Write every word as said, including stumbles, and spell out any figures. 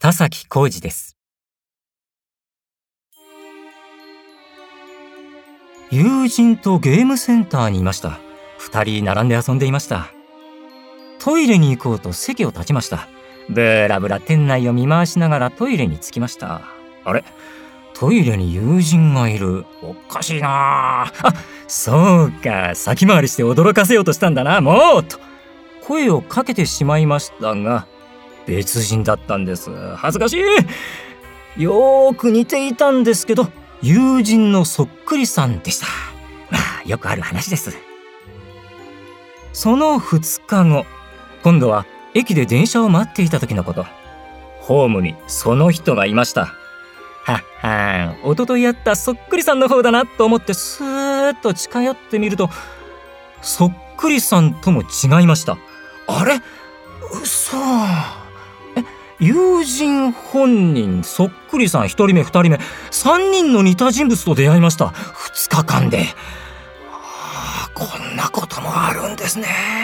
田崎浩二です。友人とゲームセンターにいました。二人並んで遊んでいました。トイレに行こうと席を立ちました。ブラブラ店内を見回しながらトイレに着きました。あれ、トイレに友人がいる。おかしいなあ。あ、そうか、先回りして驚かせようとしたんだな、もうと声をかけてしまいましたが、別人だったんです。恥ずかしい。よーく似ていたんですけど、友人のそっくりさんでした。まあ、よくある話です。そのふつかご、今度は駅で電車を待っていた時のこと。ホームにその人がいました。はっはーん、おととい会ったそっくりさんの方だなと思ってスーッと近寄ってみると、そっくりさんとも違いました。あれ、嘘。え、友人本人、そっくりさんひとりめふたりめ、さんにんの似た人物と出会いました。ふつかかんで。ああ、こんなこともあるんですね。